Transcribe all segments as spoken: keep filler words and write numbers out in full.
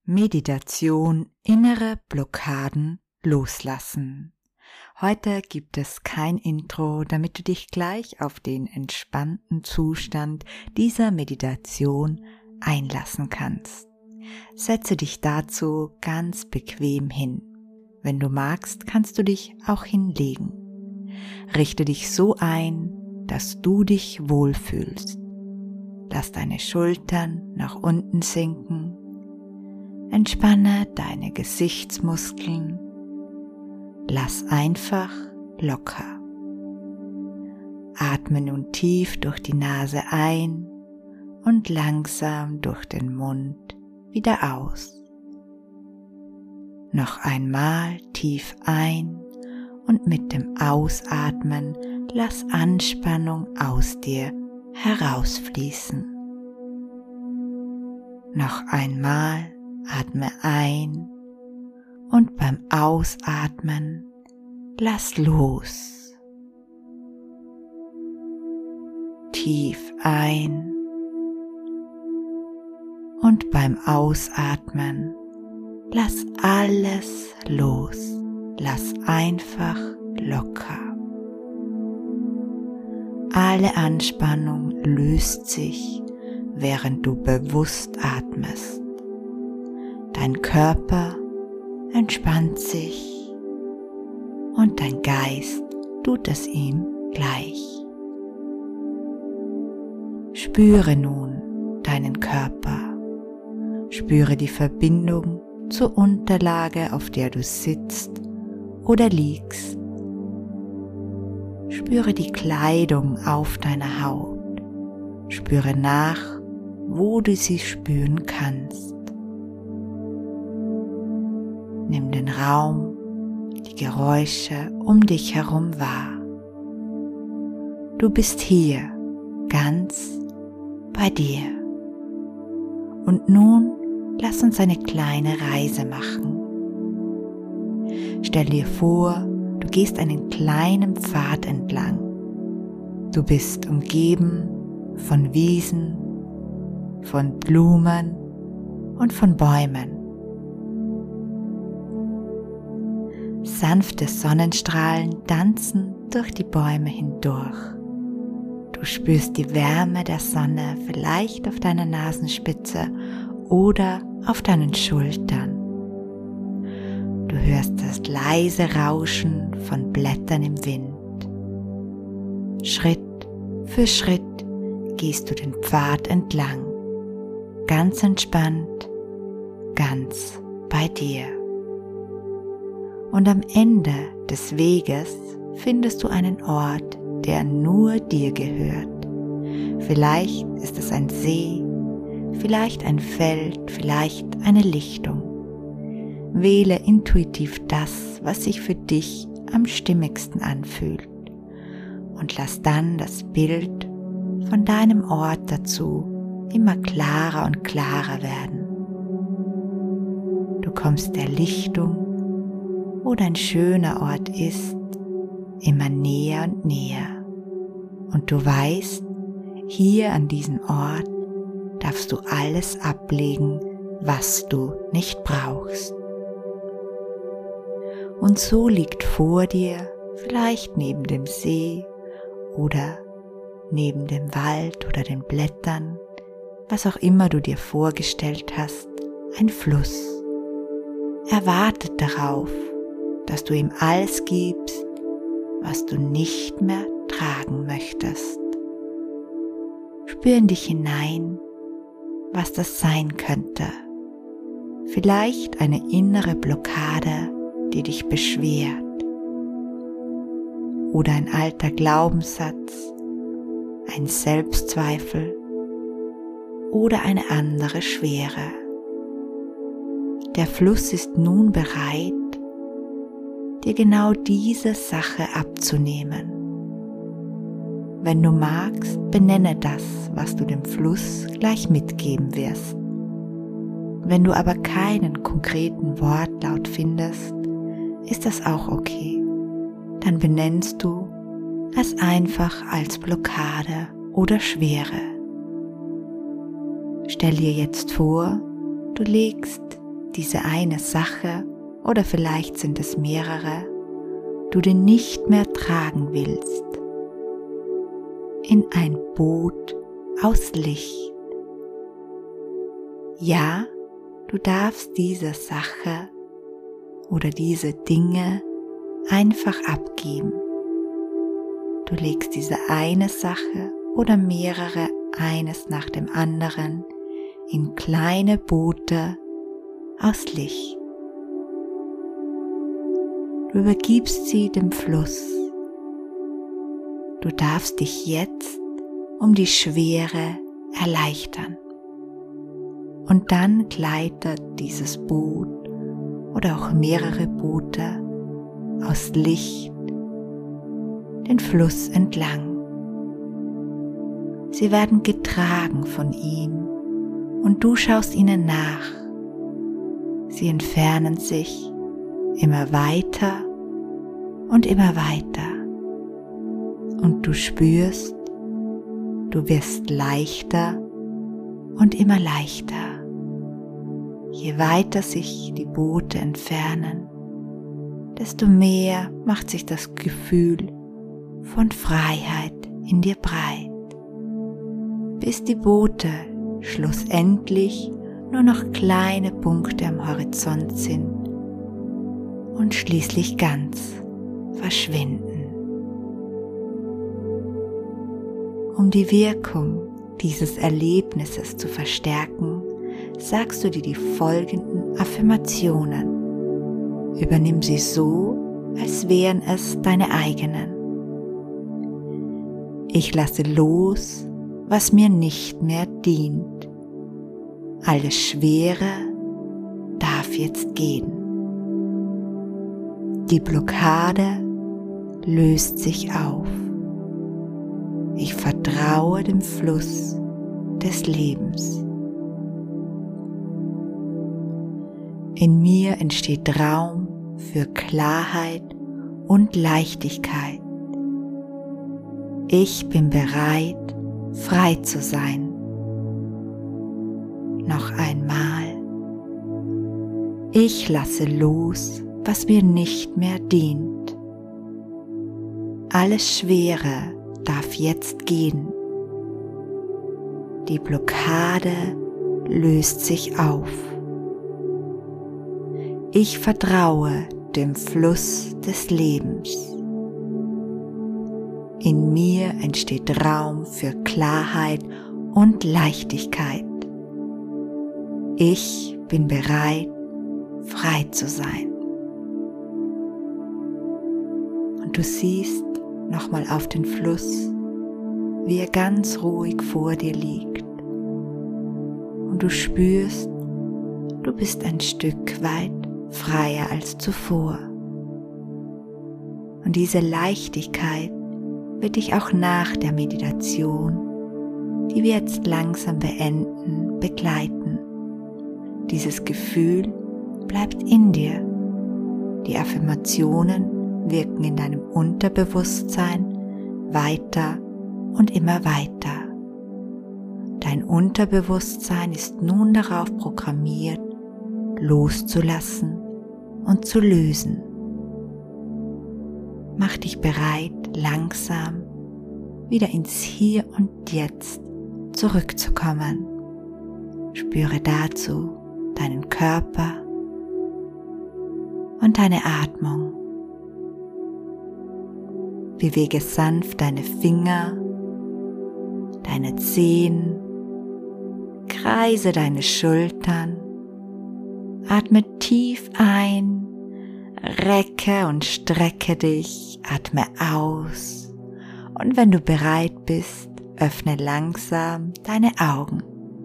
Meditation, innere Blockaden loslassen. Heute gibt es kein Intro, damit du dich gleich auf den entspannten Zustand dieser Meditation einlassen kannst. Setze dich dazu ganz bequem hin. Wenn du magst, kannst du dich auch hinlegen. Richte dich so ein, dass du dich wohlfühlst. Lass deine Schultern nach unten sinken. Entspanne deine Gesichtsmuskeln. Lass einfach locker. Atme nun tief durch die Nase ein und langsam durch den Mund wieder aus. Noch einmal tief ein und mit dem Ausatmen lass Anspannung aus dir herausfließen. Noch einmal atme ein und beim Ausatmen lass los. Tief ein und beim Ausatmen lass alles los. Lass einfach locker. Alle Anspannung löst sich, während du bewusst atmest. Dein Körper entspannt sich und dein Geist tut es ihm gleich. Spüre nun deinen Körper. Spüre die Verbindung zur Unterlage, auf der du sitzt oder liegst. Spüre die Kleidung auf deiner Haut. Spüre nach, wo du sie spüren kannst. Nimm den Raum, die Geräusche um dich herum wahr. Du bist hier, ganz bei dir. Und nun lass uns eine kleine Reise machen. Stell dir vor, du gehst einen kleinen Pfad entlang. Du bist umgeben von Wiesen, von Blumen und von Bäumen. Sanfte Sonnenstrahlen tanzen durch die Bäume hindurch. Du spürst die Wärme der Sonne vielleicht auf deiner Nasenspitze oder auf deinen Schultern. Du hörst das leise Rauschen von Blättern im Wind. Schritt für Schritt gehst du den Pfad entlang, ganz entspannt, ganz bei dir. Und am Ende des Weges findest du einen Ort, der nur dir gehört. Vielleicht ist es ein See, vielleicht ein Feld, vielleicht eine Lichtung. Wähle intuitiv das, was sich für dich am stimmigsten anfühlt und lass dann das Bild von deinem Ort dazu immer klarer und klarer werden. Du kommst der Lichtung, wo dein schöner Ort ist, immer näher und näher. Und du weißt, hier an diesem Ort darfst du alles ablegen, was du nicht brauchst. Und so liegt vor dir, vielleicht neben dem See oder neben dem Wald oder den Blättern, was auch immer du dir vorgestellt hast, ein Fluss. Er wartet darauf, dass du ihm alles gibst, was du nicht mehr tragen möchtest. Spür in dich hinein, was das sein könnte. Vielleicht eine innere Blockade, die dich beschwert. Oder ein alter Glaubenssatz, ein Selbstzweifel oder eine andere Schwere. Der Fluss ist nun bereit, dir genau diese Sache abzunehmen. Wenn du magst, benenne das, was du dem Fluss gleich mitgeben wirst. Wenn du aber keinen konkreten Wortlaut findest, ist das auch okay. Dann benennst du es einfach als Blockade oder Schwere. Stell dir jetzt vor, du legst diese eine Sache, oder vielleicht sind es mehrere, du den nicht mehr tragen willst, in ein Boot aus Licht. Ja, du darfst diese Sache oder diese Dinge einfach abgeben. Du legst diese eine Sache oder mehrere eines nach dem anderen in kleine Boote aus Licht. Du übergibst sie dem Fluss. Du darfst dich jetzt um die Schwere erleichtern. Und dann gleitet dieses Boot oder auch mehrere Boote aus Licht den Fluss entlang. Sie werden getragen von ihm und du schaust ihnen nach. Sie entfernen sich immer weiter und immer weiter. Und du spürst, du wirst leichter und immer leichter. Je weiter sich die Boote entfernen, desto mehr macht sich das Gefühl von Freiheit in dir breit, bis die Boote schlussendlich nur noch kleine Punkte am Horizont sind und schließlich ganz verschwinden. Um die Wirkung dieses Erlebnisses zu verstärken, sagst du dir die folgenden Affirmationen. Übernimm sie so, als wären es deine eigenen. Ich lasse los, was mir nicht mehr dient. Alles Schwere darf jetzt gehen. Die Blockade löst sich auf. Ich vertraue dem Fluss des Lebens. In mir entsteht Raum für Klarheit und Leichtigkeit. Ich bin bereit, frei zu sein. Noch einmal. Ich lasse los, was mir nicht mehr dient. Alles Schwere darf jetzt gehen. Die Blockade löst sich auf. Ich vertraue dem Fluss des Lebens. In mir entsteht Raum für Klarheit und Leichtigkeit. Ich bin bereit, frei zu sein. Und du siehst nochmal auf den Fluss, wie er ganz ruhig vor dir liegt. Und du spürst, du bist ein Stück weit freier als zuvor. Und diese Leichtigkeit wird dich auch nach der Meditation, die wir jetzt langsam beenden, begleiten. Dieses Gefühl bleibt in dir. Die Affirmationen wirken in deinem Unterbewusstsein weiter und immer weiter. Dein Unterbewusstsein ist nun darauf programmiert, loszulassen und zu lösen. Mach dich bereit, langsam wieder ins Hier und Jetzt zurückzukommen. Spüre dazu deinen Körper und deine Atmung. Bewege sanft deine Finger, deine Zehen, kreise deine Schultern, atme tief ein, recke und strecke dich, atme aus und wenn du bereit bist, öffne langsam deine Augen.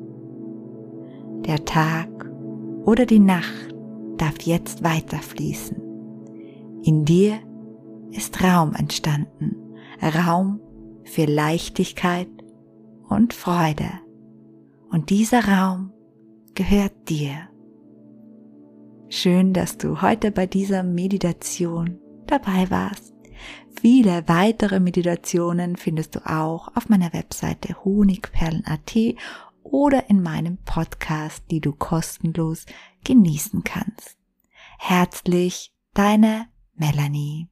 Der Tag oder die Nacht darf jetzt weiterfließen. In dir ist Raum entstanden, Raum für Leichtigkeit und Freude. Und dieser Raum gehört dir. Schön, dass du heute bei dieser Meditation dabei warst. Viele weitere Meditationen findest du auch auf meiner Webseite honigperlen punkt at oder in meinem Podcast, die du kostenlos genießen kannst. Herzlich, deine Melanie.